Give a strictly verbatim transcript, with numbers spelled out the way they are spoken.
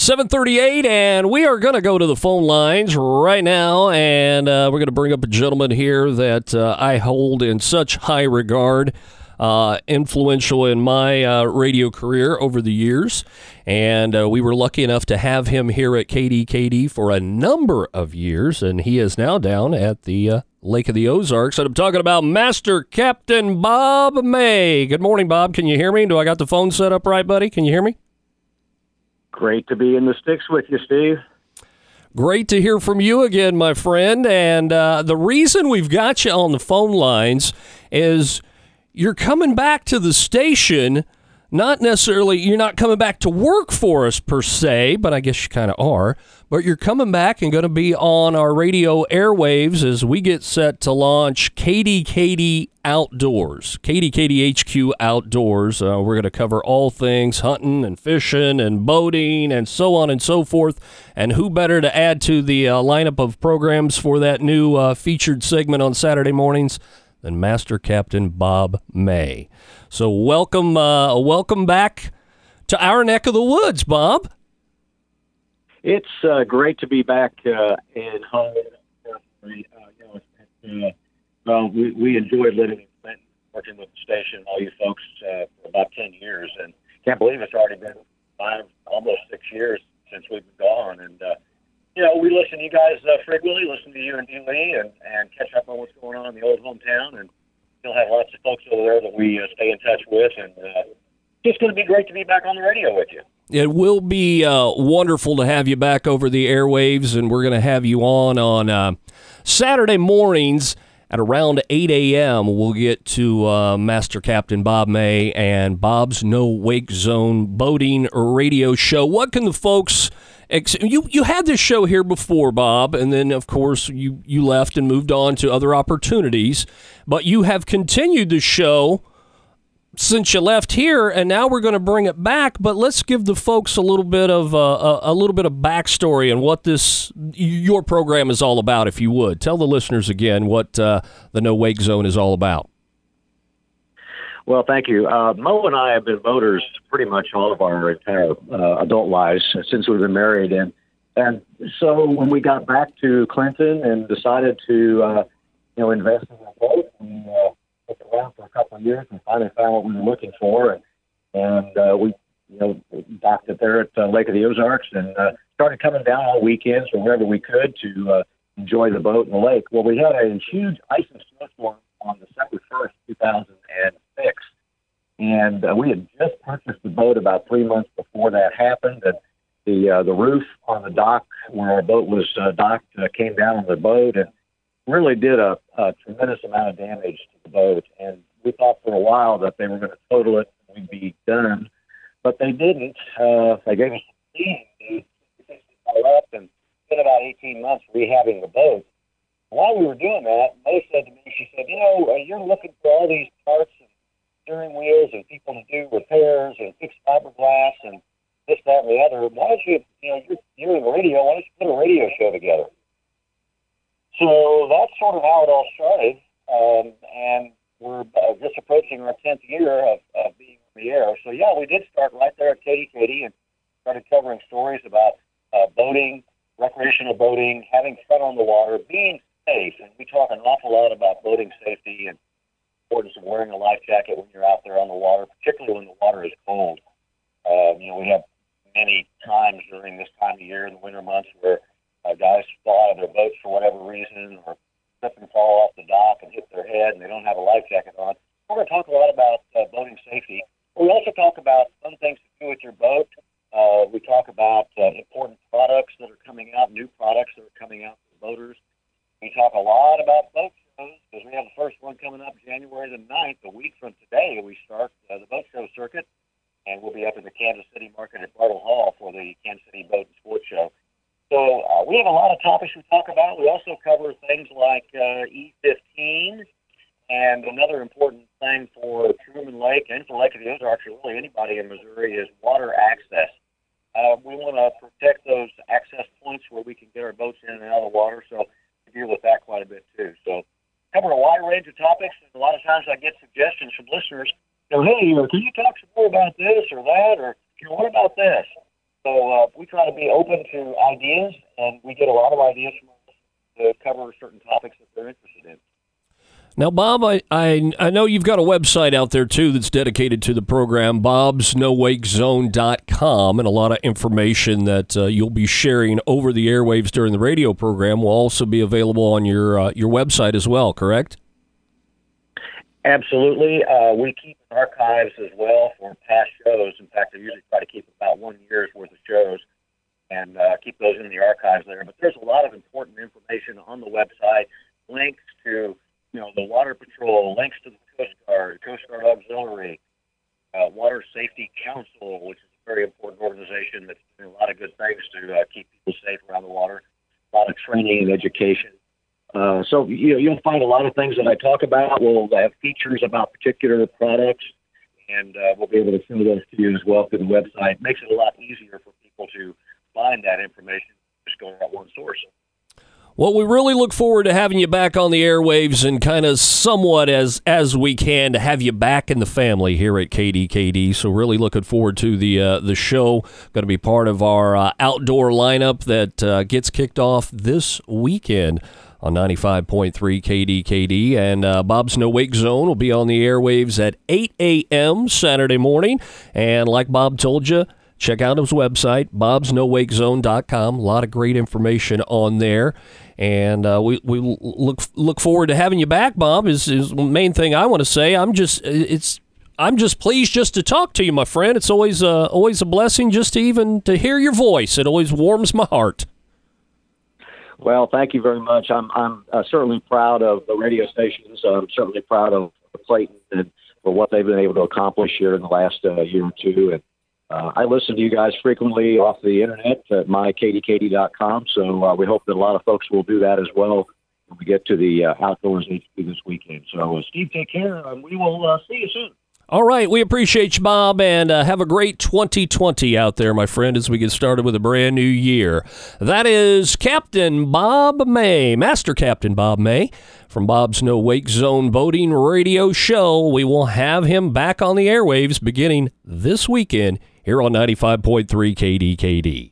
seven thirty-eight, and we are going to go to the phone lines right now, and uh, we're going to bring up a gentleman here that uh, I hold in such high regard, uh, influential in my uh, radio career over the years, and uh, we were lucky enough to have him here at K D K D for a number of years, and he is now down at the uh, Lake of the Ozarks, and I'm talking about Master Captain Bob May. Good morning, Bob. Can you hear me? Do I got the phone set up right, buddy? Can you hear me? Great to be in the sticks with you, Steve. Great to hear from you again, my friend. And uh, the reason we've got you on the phone lines is you're coming back to the station. Not necessarily, you're not coming back to work for us per se, but I guess you kind of are. But you're coming back and going to be on our radio airwaves as we get set to launch K D K D Outdoors, K D K D H Q Outdoors. Uh, we're going to cover all things hunting and fishing and boating and so on and so forth. And who better to add to the uh, lineup of programs for that new uh, featured segment on Saturday mornings than Master Captain Bob May. So welcome, uh, welcome back to our neck of the woods, Bob. It's uh, great to be back uh, in home. Uh, you know, uh, well, we, we enjoyed living in Clinton, working with the station, all you folks, uh, for about ten years, and can't believe it's already been five, almost six years since we've been gone. And uh, you know, we listen to you guys uh, frequently, listen to you and D. Lee, and, and catch up on what's going on in the old hometown, and still have lots of folks over there that we uh, stay in touch with, and uh, it's going to be great to be back on the radio with you. It will be uh, wonderful to have you back over the airwaves, and we're going to have you on on uh, Saturday mornings at around eight a.m. We'll get to uh, Master Captain Bob May and Bob's No Wake Zone boating radio show. What can the folks... Ex- you you had this show here before, Bob, and then, of course, you, you left and moved on to other opportunities, but you have continued the show since you left here, and now we're going to bring it back. But let's give the folks a little bit of uh, a, a little bit of backstory and what this your program is all about, if you would. Tell the listeners again what uh, the No Wake Zone is all about. Well, thank you. Uh, Mo and I have been boaters pretty much all of our entire uh, adult lives since we've been married, and and so when we got back to Clinton and decided to uh, you know invest in a boat, we uh, looked around for a couple of years and finally found what we were looking for, and and uh, we you know docked it there at uh, Lake of the Ozarks and uh, started coming down on weekends or wherever we could to uh, enjoy the boat and the lake. Well, we had a huge ice and snowstorm on December first, two thousand six, and uh, we had just purchased the boat about three months before that happened, and the uh, the roof on the dock where our boat was uh, docked uh, came down on the boat and really did a, a tremendous amount of damage to the boat. And we thought for a while that they were going to total it and we'd be done, but they didn't. Uh, they gave us a fee to fix it all up, and spent about eighteen months rehabbing the boat. While we were doing that, Mo said to me, she said, you know, uh, you're looking for all these parts and steering wheels and people to do repairs and fix fiberglass and this, that, and the other. Why don't you, you know, you're, you're in the radio, why don't you put a radio show together? So that's sort of how it all started, um, and we're uh, just approaching our tenth year of, of being on the air. So, yeah, we did start right there at K D K D and started covering stories about uh, boating, recreational boating, having fun on the water, being safe, and we talk an awful lot about boating safety and the importance of wearing a life jacket when you're out there on the water, particularly when the water is cold. Um, you know, we have many times during this time of year in the winter months where uh, guys fall out of their boats for whatever reason or slip and fall off the dock and hit their head and they don't have a life jacket on. We're going to talk a lot about uh, boating safety. We also talk about fun things to do with your boat. Uh, we talk about uh, important products that are coming out, new products that are coming out for boaters. We talk a lot about boat shows because we have the first one coming up January the ninth, a week from today. We start uh, the boat show circuit, and we'll be up in the Kansas City market at Bartle Hall for the Kansas City Boat and Sports Show. So uh, we have a lot of topics we talk about. We also cover things like uh, E fifteen, and another important thing for Truman Lake and for Lake of the Ozarks, or really anybody in Missouri, is water access. Uh, we want to protect those access points where we can get our boats in and out of the water, so we deal with that quite a bit too. So cover a wide range of topics, and a lot of times I get suggestions from listeners, you know, hey, can you talk some more about this or that, or you know, what about this? So uh, we try to be open to ideas, and we get a lot of ideas from to cover certain topics that they're interested in. Now, Bob, I, I I know you've got a website out there, too, that's dedicated to the program, bobs no wake zone dot com, and a lot of information that uh, you'll be sharing over the airwaves during the radio program will also be available on your uh, your website as well, correct? Absolutely. Uh, we keep archives as well for past shows. In fact, I usually try to keep about one year's worth of shows and uh, keep those in the archives there. But there's a lot of important information on the website, links to you know, the Water Patrol, links to the Coast Guard, Coast Guard Auxiliary, uh, Water Safety Council, which is a very important organization that's doing a lot of good things to uh, keep people safe around the water, a lot of training and education. Uh, so you know, you'll find a lot of things that I talk about. We'll have features about particular products, and uh, we'll be able to show those to you as well through the website. It makes it a lot easier for people to find that information just going at one source. Well, we really look forward to having you back on the airwaves and kind of somewhat as as we can to have you back in the family here at K D K D. So really looking forward to the uh, the show. Going to be part of our uh, outdoor lineup that uh, gets kicked off this weekend on ninety-five point three K D K D. And uh, Bob's No Wake Zone will be on the airwaves at eight a.m. Saturday morning. And like Bob told you, check out his website, bobs no wake zone dot com. A lot of great information on there. And uh, we we look look forward to having you back, Bob. Is is the main thing I want to say. I'm just it's I'm just pleased just to talk to you, my friend. It's always uh, always a blessing just to even to hear your voice. It always warms my heart. Well, thank you very much. I'm I'm uh, certainly proud of the radio stations. I'm certainly proud of Clayton and for what they've been able to accomplish here in the last uh, year or two. And Uh, I listen to you guys frequently off the internet at my k d k d dot com, so uh, we hope that a lot of folks will do that as well when we get to the uh, Outdoors H Q this weekend. So, uh, Steve, take care, and we will uh, see you soon. All right, we appreciate you, Bob, and uh, have a great twenty twenty out there, my friend, as we get started with a brand new year. That is Captain Bob May, Master Captain Bob May, from Bob's No Wake Zone Boating Radio Show. We will have him back on the airwaves beginning this weekend here on ninety-five point three K D K D.